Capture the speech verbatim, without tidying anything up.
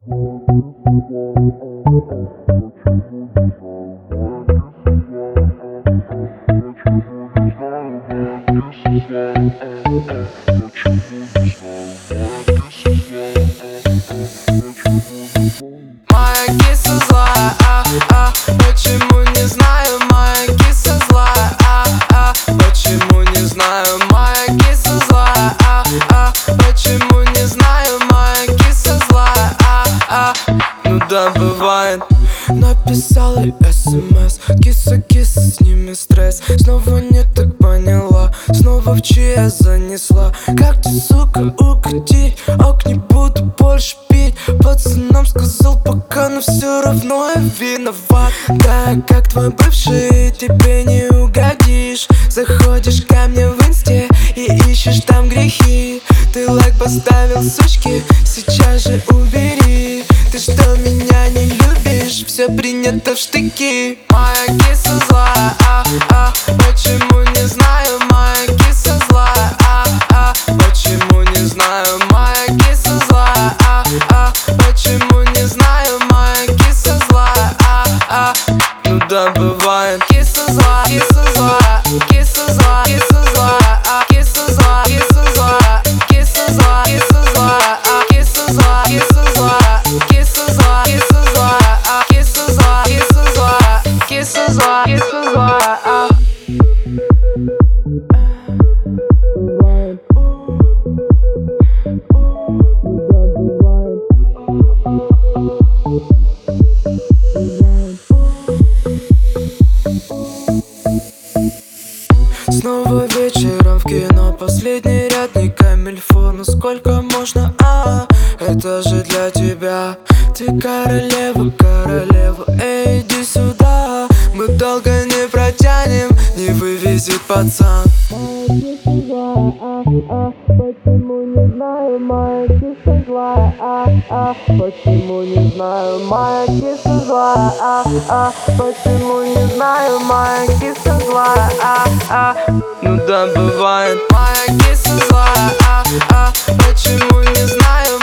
Моя киса злая, а, а, почему не знаю, моя киса злая, а, а, почему не знаю, моя киса злая, а, а, почему не знаю, моя киса злая, а, а, ну да, бывает. Написала смс, киса, киса, сними стресс. Снова не так поняла, снова в чья занесла. Как ты, сука, угоди, ок, не буду больше пить. Пацанам сказал пока, но все равно я виноват. Да, как твой бывший, тебе не угодишь. Заходишь ко мне в инсте и ищешь там грехи. Ты лайк поставил, сучки, сейчас же убери. Ты что, меня не любишь? Все принято в штыки. Моя киса злая, а, а, почему не знаю, моя киса злая, а, а, почему не знаю, моя киса злая, а, а, почему не знаю, моя киса злая, а, а, ну да, бывает. Киса злая, киса злая, киса злая, киса злая, а, киса злая, киса злая, киса злая, киса злая, а, киса злая, киса злая, киса злая, киса злая, а, киса злая, киса злая, киса злая, киса злая, а. Снова вечером в кино, последний ряд, не камильфо. Ну сколько можно, а, это же для тебя. Ты королева, королева, эй, иди сюда. Мы долго не протянем, не вывезет пацан. Почему не знаю, моя киса злая, а, а, почему не знаю, моя киса злая, а, а, почему не знаю, моя киса злая, а, а, ну да, бывает. Моя киса злая, а, а, почему не знаю,